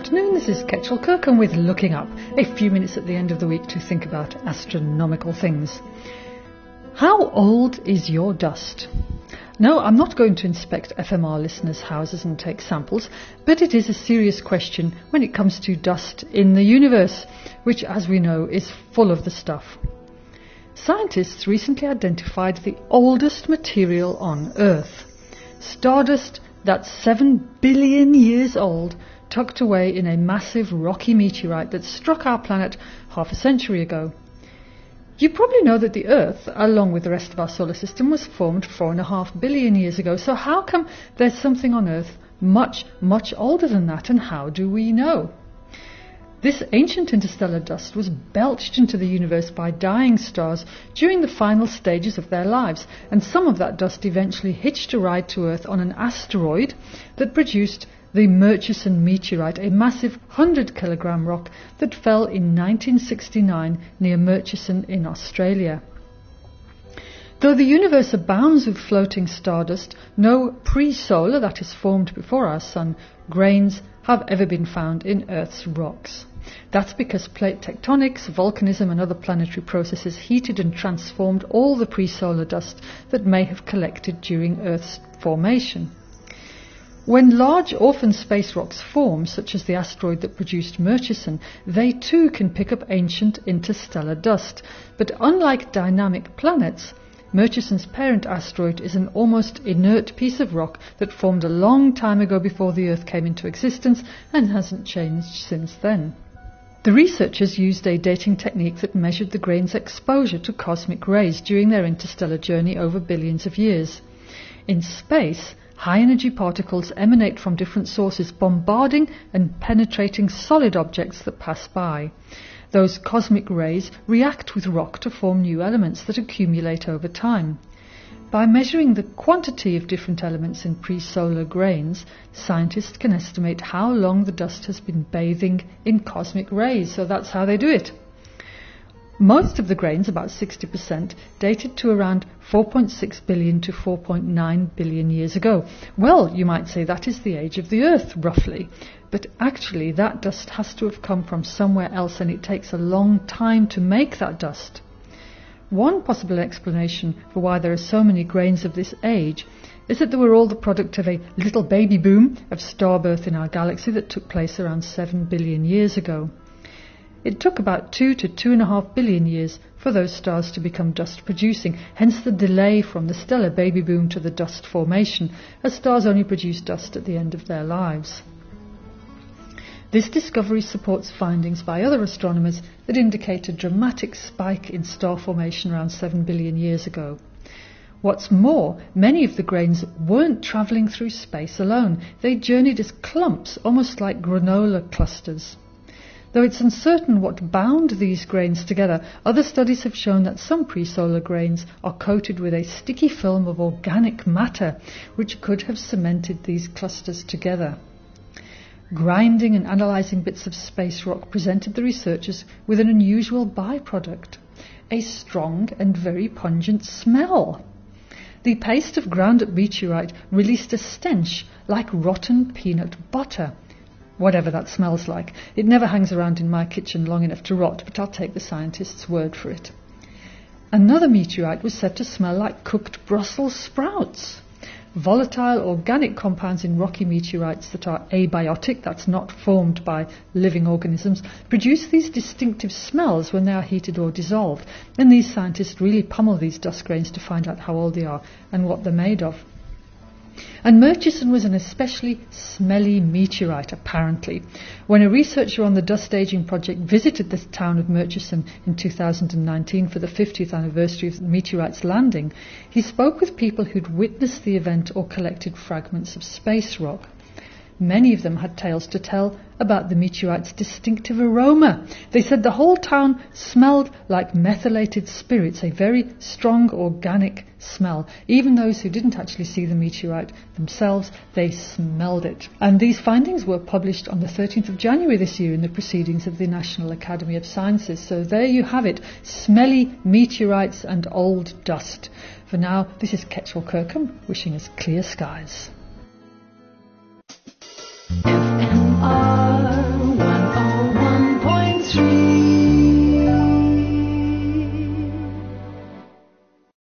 afternoon, this is Ketchel Kirkham with Looking Up, a few minutes at the end of the week to think about astronomical things. How old is your dust? No, I'm not going to inspect FMR listeners' houses and take samples, but it is a serious question when it comes to dust in the universe, which, as we know, is full of the stuff. Scientists recently identified the oldest material on Earth. Stardust that's 7 billion years old, tucked away in a massive rocky meteorite that struck our planet half a century ago. You probably know that the Earth, along with the rest of our solar system, was formed 4.5 billion years ago. So how come there's something on Earth much, much older than that, and how do we know? This ancient interstellar dust was belched into the universe by dying stars during the final stages of their lives, and some of that dust eventually hitched a ride to Earth on an asteroid that produced the Murchison meteorite, a massive 100-kilogram rock that fell in 1969 near Murchison in Australia. Though the universe abounds with floating stardust, no pre-solar, that is formed before our sun, grains have ever been found in Earth's rocks. That's because plate tectonics, volcanism and other planetary processes heated and transformed all the pre-solar dust that may have collected during Earth's formation. When large orphan space rocks form, such as the asteroid that produced Murchison, they too can pick up ancient interstellar dust. But unlike dynamic planets, Murchison's parent asteroid is an almost inert piece of rock that formed a long time ago before the Earth came into existence and hasn't changed since then. The researchers used a dating technique that measured the grain's exposure to cosmic rays during their interstellar journey over billions of years. In space, high-energy particles emanate from different sources, bombarding and penetrating solid objects that pass by. Those cosmic rays react with rock to form new elements that accumulate over time. By measuring the quantity of different elements in pre-solar grains, scientists can estimate how long the dust has been bathing in cosmic rays, so that's how they do it. Most of the grains, about 60%, dated to around 4.6 billion to 4.9 billion years ago. Well, you might say that is the age of the Earth, roughly. But actually, that dust has to have come from somewhere else, and it takes a long time to make that dust. One possible explanation for why there are so many grains of this age is that they were all the product of a little baby boom of star birth in our galaxy that took place around 7 billion years ago. It took about 2 to 2.5 billion years for those stars to become dust-producing, hence the delay from the stellar baby boom to the dust formation, as stars only produce dust at the end of their lives. This discovery supports findings by other astronomers that indicate a dramatic spike in star formation around 7 billion years ago. What's more, many of the grains weren't travelling through space alone. They journeyed as clumps, almost like granola clusters. Though it's uncertain what bound these grains together, other studies have shown that some pre-solar grains are coated with a sticky film of organic matter, which could have cemented these clusters together. Grinding and analysing bits of space rock presented the researchers with an unusual byproduct, a strong and very pungent smell. The paste of ground-up meteorite released a stench like rotten peanut butter. Whatever that smells like. It never hangs around in my kitchen long enough to rot, but I'll take the scientists' word for it. Another meteorite was said to smell like cooked Brussels sprouts. Volatile organic compounds in rocky meteorites that are abiotic, that's not formed by living organisms, produce these distinctive smells when they are heated or dissolved. And these scientists really pummel these dust grains to find out how old they are and what they're made of. And Murchison was an especially smelly meteorite, apparently. When a researcher on the Dust Aging Project visited the town of Murchison in 2019 for the 50th anniversary of the meteorite's landing, he spoke with people who'd witnessed the event or collected fragments of space rock. Many of them had tales to tell about the meteorite's distinctive aroma. They said the whole town smelled like methylated spirits, a very strong organic smell. Even those who didn't actually see the meteorite themselves, they smelled it. And these findings were published on the 13th of January this year in the Proceedings of the National Academy of Sciences. So there you have it, smelly meteorites and old dust. For now, this is Ketchel Kirkham wishing us clear skies.